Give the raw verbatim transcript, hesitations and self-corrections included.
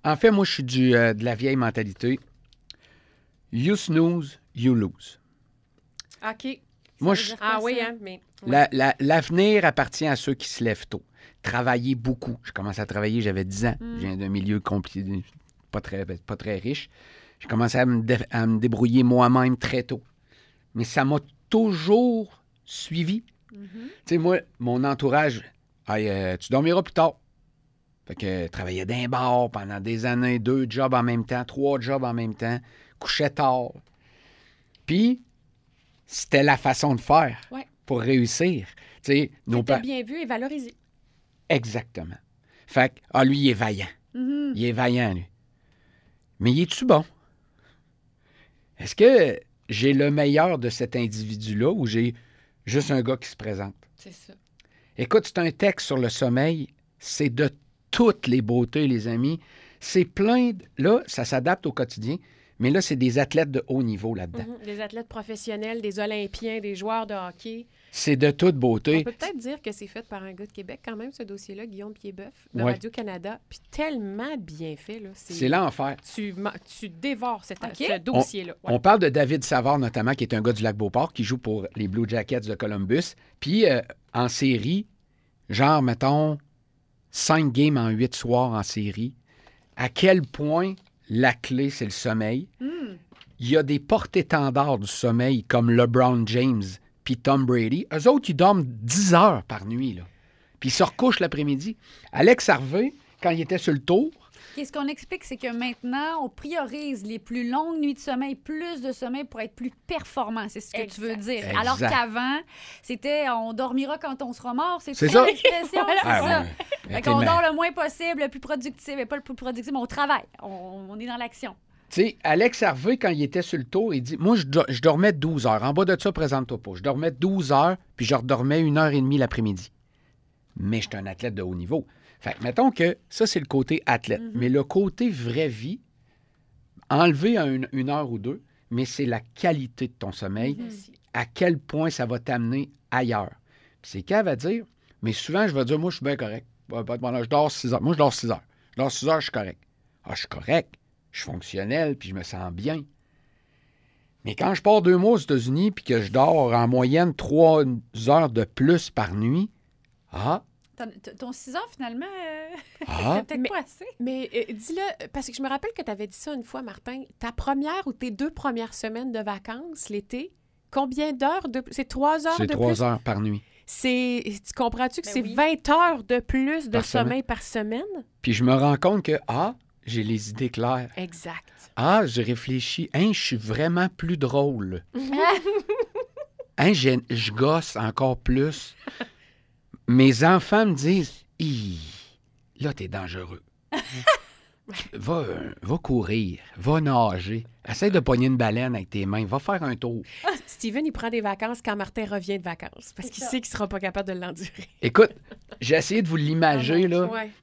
En fait, moi, je suis du, euh, de la vieille mentalité. You snooze, you lose. OK. Moi, je, Ah oui, hein, mais... ouais. la- la- l'avenir appartient à ceux qui se lèvent tôt. Travailler beaucoup. Je commence à travailler, j'avais dix ans. Mm. Je viens d'un milieu compliqué, pas très, pas très riche. J'ai commencé à me, dé- à me débrouiller moi-même très tôt. Mais ça m'a toujours suivi. Mhm. Tu sais, moi, mon entourage, hey, euh, tu dormiras plus tard. Fait que euh, travaillais d'un bar pendant des années, deux jobs en même temps, trois jobs en même temps, couchais tard. Puis, c'était la façon de faire Ouais. pour réussir. Tu sais, nos C'était pa- bien vu et valorisé. Exactement. Fait que, ah, lui, il est vaillant. Mhm. Il est vaillant, lui. Mais il est-tu bon? Est-ce que j'ai le meilleur de cet individu-là ou j'ai juste un gars qui se présente? C'est ça. Écoute, c'est un texte sur le sommeil. C'est de toutes les beautés, les amis. C'est plein de... Là, ça s'adapte au quotidien, mais là, c'est des athlètes de haut niveau là-dedans. Mhm. Des athlètes professionnels, des Olympiens, des joueurs de hockey. C'est de toute On beauté. peut peut-être dire que c'est fait par un gars de Québec quand même, ce dossier-là, Guillaume Piedboeuf, de Ouais. Radio-Canada. Puis tellement bien fait, là. C'est l'enfer. Tu, ma- tu dévores cet, OK. ce dossier-là. Ouais. On parle de David Savard, notamment, qui est un gars du Lac-Beauport, qui joue pour les Blue Jackets de Columbus. Puis, euh, en série, genre, mettons, cinq games en huit soirs en série. À quel point la clé, c'est le sommeil. Hmm. Il y a des porte-étendards du sommeil comme LeBron James puis Tom Brady. Eux autres, ils dorment dix heures par nuit, là. Puis ils se recouchent l'après-midi. Alex Harvey, quand il était sur le tour, Et ce qu'on explique, c'est que maintenant, on priorise les plus longues nuits de sommeil, plus de sommeil pour être plus performant. C'est ce que tu veux dire. Exact. Alors qu'avant, c'était on dormira quand on sera mort. C'est C'est ça ça. l'expression, c'est Ah, ça. ouais. Fait T'es qu'on ma- dort le moins possible, le plus productif, mais pas le plus productif, mais on travaille. On, on est dans l'action. Tu sais, Alex Harvey, quand il était sur le tour, il dit, moi, je, do- je dormais douze heures. En bas de ça, présente-toi pas. Je dormais douze heures, puis je redormais une heure et demie l'après-midi. Mais j'étais un athlète de haut niveau. Fait que, mettons que ça, c'est le côté athlète. Mm-hmm. Mais le côté vraie vie, enlevé à une, une heure ou deux, mais c'est la qualité de ton sommeil, Mm-hmm. à quel point ça va t'amener ailleurs. Puis c'est qu'elle va dire, mais souvent, je vais dire, moi, je suis bien correct. Pas pas de problème, je dors six heures. Moi, je dors six heures. Je dors six heures, je suis correct. Ah, je suis correct. Je suis fonctionnel, puis je me sens bien. Mais quand je pars deux mois aux États-Unis, puis que je dors en moyenne trois heures de plus par nuit, ah, Ton, ton six heures, finalement, euh, ah, c'est peut-être Mais- pas assez. Mais euh, dis-le, parce que je me rappelle que tu avais dit ça une fois, Martin. Ta première ou tes deux premières semaines de vacances, l'été, combien d'heures de plus? C'est trois heures c'est de trois plus? heures par nuit. C'est, tu comprends-tu que Ben c'est oui. vingt heures de plus de Par semaine. sommeil par semaine? Puis je me rends compte que, ah, j'ai les idées claires. Exact. Ah, j'ai réfléchi. Hein, je suis vraiment plus drôle. Hein, j'ai- je gosse encore plus. Mes enfants me disent, Hi, là, t'es dangereux. Va, euh, va courir, va nager. Essaye de pogner une baleine avec tes mains. Va faire un tour. Steven, il prend des vacances quand Martin revient de vacances parce C'est qu'il ça. sait qu'il sera pas capable de l'endurer. Écoute, j'ai essayé de vous l'imager, là. Ouais.